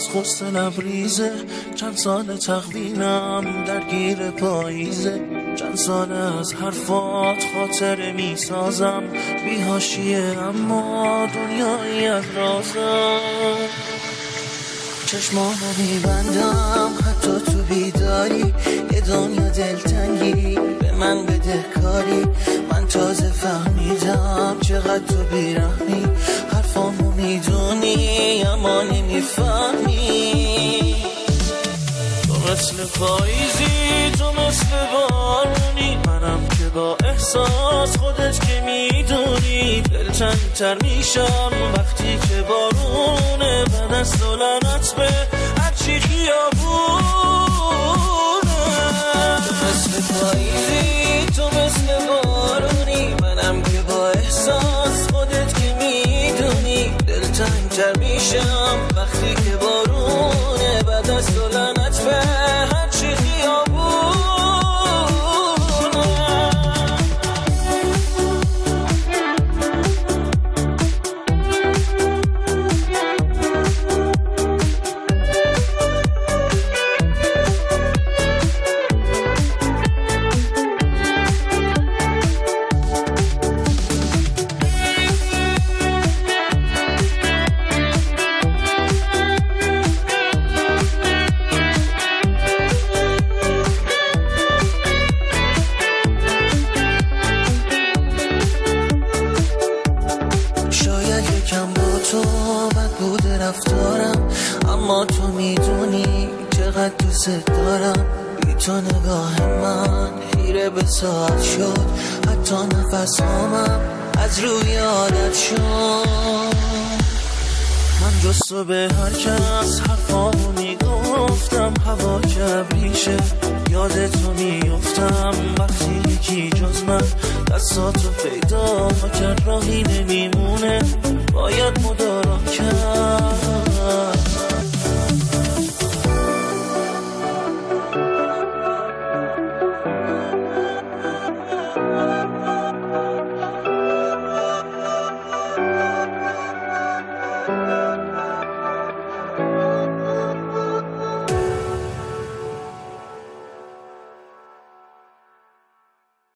از غصه لبریزه، چند سال تقویمم درگیر پاییزه، چند سال از حرفات خاطره میسازم، بی حاشیه اما دنیایی از رازم. چشمامو میبندم حتی تو بیداری، یه دنیا دلتنگی به من بده کاری. من تازه فهمیدم چقدر تو بیرحمی، حرفامو میدونی اما نمیفهمی. تو مثل پاییزی، تو مثل بارونی، منم که با احساس خودت که میدونی. دلتنگ‌تر میشم وقتی که بارونه، بعد از دولنت به هرچی خیابونه. تو مثل پاییزی، تو مثل بارونی، منم که با احساس خودت که میدونی. دلتنگ‌تر میشم وقتی که بارونه، بعد از دولنت به هرچی خیابونه. رفتارم اما تو میدونی چقدر دوست دارم. بی تو نگاه من خیره به ساعت شد، حتی نفس هامم از روی عادت شد. من جز تو به هر کس حرفامو میگفتم، هوا که ابریشه یاد تو میفتم. وقتی یکی جز من دستاتو پیدا کرد راهی نمیمونم.